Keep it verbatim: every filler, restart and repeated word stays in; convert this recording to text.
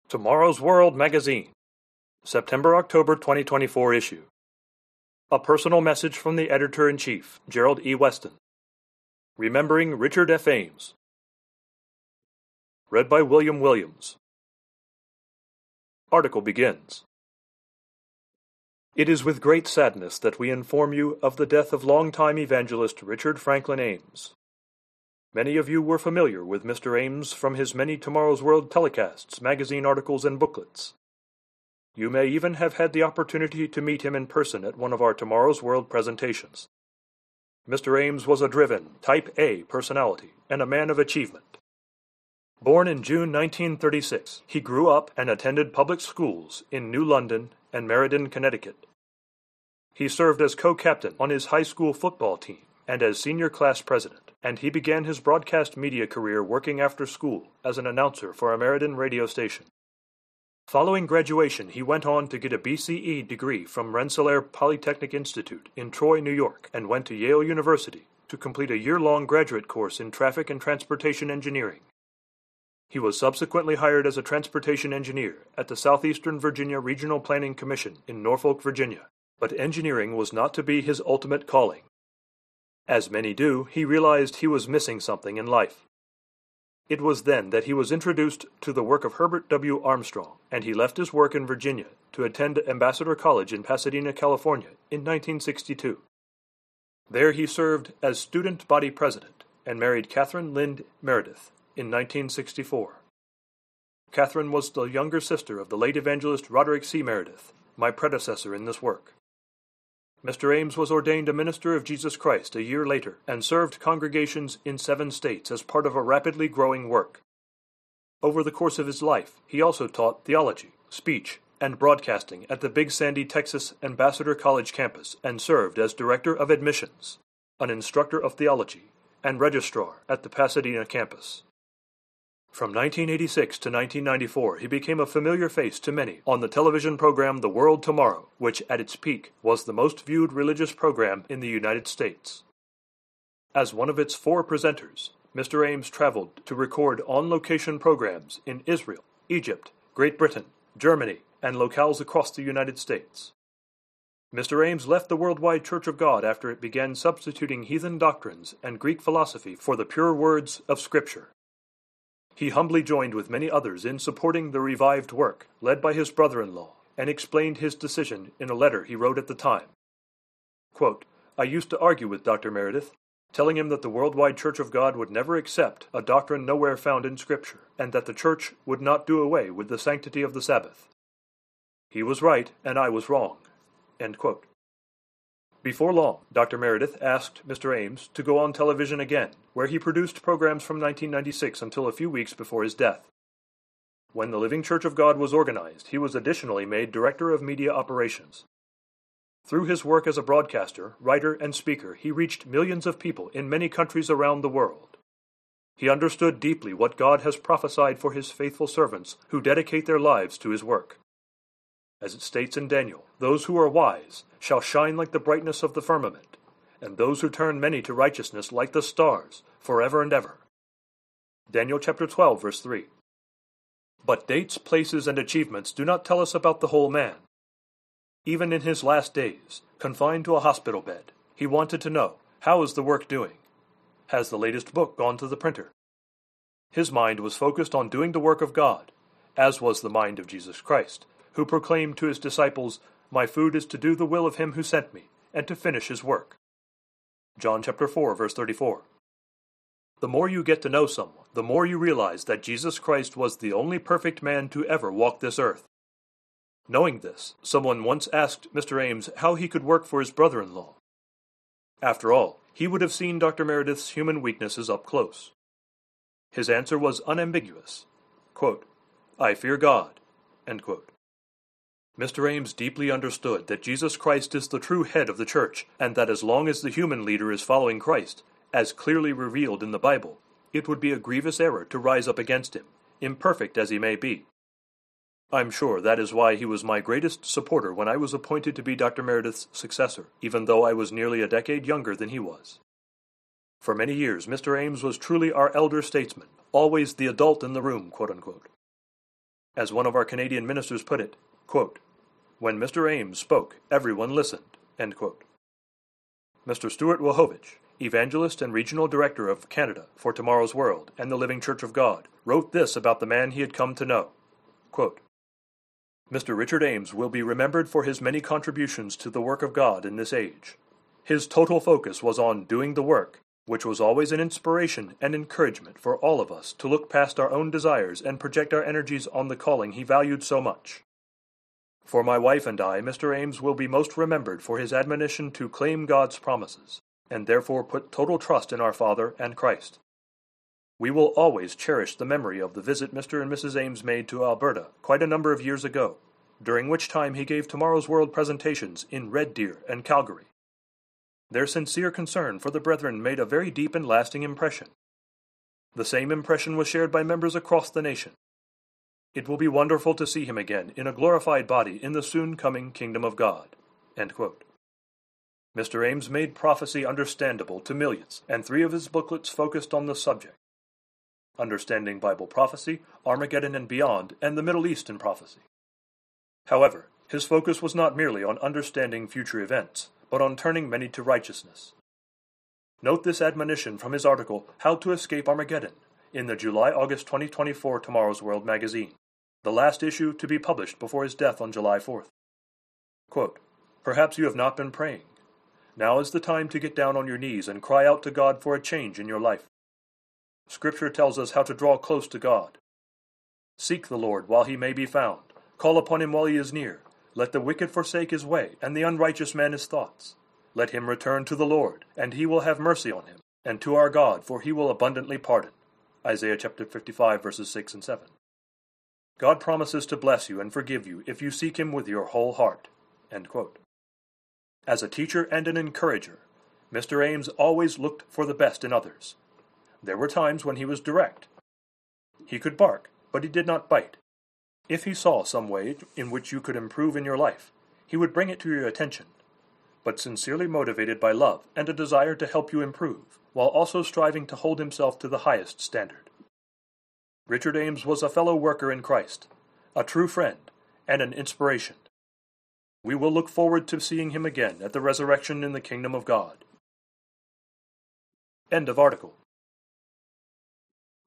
Tomorrow's World Magazine, September-October twenty twenty-four issue. A personal message from the Editor-in-Chief, Gerald E. Weston. Remembering Richard F. Ames. Read by William Williams. Article begins. It is with great sadness that we inform you of the death of longtime evangelist Richard Franklin Ames. Many of you were familiar with Mister Ames from his many Tomorrow's World telecasts, magazine articles, and booklets. You may even have had the opportunity to meet him in person at one of our Tomorrow's World presentations. Mister Ames was a driven, Type A personality and a man of achievement. Born in June nineteen thirty-six, he grew up and attended public schools in New London and Meriden, Connecticut. He served as co-captain on his high school football team and as senior class president, and he began his broadcast media career working after school as an announcer for a Meriden radio station. Following graduation, he went on to get a B C E degree from Rensselaer Polytechnic Institute in Troy, New York, and went to Yale University to complete a year-long graduate course in traffic and transportation engineering. He was subsequently hired as a transportation engineer at the Southeastern Virginia Regional Planning Commission in Norfolk, Virginia, but engineering was not to be his ultimate calling. As many do, he realized he was missing something in life. It was then that he was introduced to the work of Herbert W. Armstrong, and he left his work in Virginia to attend Ambassador College in Pasadena, California, in nineteen sixty-two. There he served as student body president and married Catherine Lind Meredith in nineteen sixty-four. Catherine was the younger sister of the late evangelist Roderick C. Meredith, my predecessor in this work. Mister Ames was ordained a minister of Jesus Christ a year later and served congregations in seven states as part of a rapidly growing work. Over the course of his life, he also taught theology, speech, and broadcasting at the Big Sandy, Texas Ambassador College campus and served as director of admissions, an instructor of theology, and registrar at the Pasadena campus. From nineteen eighty-six to nineteen ninety-four, he became a familiar face to many on the television program The World Tomorrow, which at its peak was the most viewed religious program in the United States. As one of its four presenters, Mister Ames traveled to record on-location programs in Israel, Egypt, Great Britain, Germany, and locales across the United States. Mister Ames left the Worldwide Church of God after it began substituting heathen doctrines and Greek philosophy for the pure words of Scripture. He humbly joined with many others in supporting the revived work, led by his brother-in-law, and explained his decision in a letter he wrote at the time. Quote, I used to argue with Doctor Meredith, telling him that the Worldwide Church of God would never accept a doctrine nowhere found in Scripture, and that the Church would not do away with the sanctity of the Sabbath. He was right, and I was wrong. End quote. Before long, Doctor Meredith asked Mister Ames to go on television again, where he produced programs from nineteen ninety-six until a few weeks before his death. When the Living Church of God was organized, he was additionally made Director of Media Operations. Through his work as a broadcaster, writer, and speaker, he reached millions of people in many countries around the world. He understood deeply what God has prophesied for his faithful servants who dedicate their lives to his work. As it states in Daniel, those who are wise shall shine like the brightness of the firmament, and those who turn many to righteousness like the stars, forever and ever. Daniel chapter twelve, verse three. But dates, places, and achievements do not tell us about the whole man. Even in his last days, confined to a hospital bed, he wanted to know, how is the work doing? Has the latest book gone to the printer? His mind was focused on doing the work of God, as was the mind of Jesus Christ, who proclaimed to his disciples, My food is to do the will of him who sent me, and to finish his work. John chapter four, verse thirty-four. The more you get to know someone, the more you realize that Jesus Christ was the only perfect man to ever walk this earth. Knowing this, someone once asked Mister Ames how he could work for his brother-in-law. After all, he would have seen Doctor Meredith's human weaknesses up close. His answer was unambiguous. Quote, I fear God. End quote. Mister Ames deeply understood that Jesus Christ is the true head of the church, and that as long as the human leader is following Christ, as clearly revealed in the Bible, it would be a grievous error to rise up against him, imperfect as he may be. I'm sure that is why he was my greatest supporter when I was appointed to be Doctor Meredith's successor, even though I was nearly a decade younger than he was. For many years, Mister Ames was truly our elder statesman, always the adult in the room, quote-unquote. As one of our Canadian ministers put it, quote, "When Mister Ames spoke, everyone listened." End quote. Mister Stuart Wojcicki, evangelist and regional director of Canada for Tomorrow's World and the Living Church of God, wrote this about the man he had come to know. Quote, "Mister Richard Ames will be remembered for his many contributions to the work of God in this age. His total focus was on doing the work, which was always an inspiration and encouragement for all of us to look past our own desires and project our energies on the calling he valued so much. For my wife and I, Mister Ames will be most remembered for his admonition to claim God's promises, and therefore put total trust in our Father and Christ. We will always cherish the memory of the visit Mister and Missus Ames made to Alberta quite a number of years ago, during which time he gave Tomorrow's World presentations in Red Deer and Calgary. Their sincere concern for the brethren made a very deep and lasting impression. The same impression was shared by members across the nation. It will be wonderful to see him again in a glorified body in the soon-coming kingdom of God." End quote. Mister Ames made prophecy understandable to millions, and three of his booklets focused on the subject: Understanding Bible Prophecy, Armageddon and Beyond, and the Middle East in Prophecy. However, his focus was not merely on understanding future events, but on turning many to righteousness. Note this admonition from his article, How to Escape Armageddon, in the July-August twenty twenty-four Tomorrow's World magazine, the last issue to be published before his death on July fourth. Quote, "Perhaps you have not been praying. Now is the time to get down on your knees and cry out to God for a change in your life. Scripture tells us how to draw close to God. Seek the Lord while he may be found. Call upon him while he is near. Let the wicked forsake his way, and the unrighteous man his thoughts. Let him return to the Lord, and he will have mercy on him, and to our God, for he will abundantly pardon." Isaiah chapter fifty-five, verses six and seven. God promises to bless you and forgive you if you seek him with your whole heart. End quote. As a teacher and an encourager, Mister Ames always looked for the best in others. There were times when he was direct. He could bark, but he did not bite. If he saw some way in which you could improve in your life, he would bring it to your attention, but sincerely motivated by love and a desire to help you improve, while also striving to hold himself to the highest standard. Richard Ames was a fellow worker in Christ, a true friend, and an inspiration. We will look forward to seeing him again at the resurrection in the kingdom of God. End of article.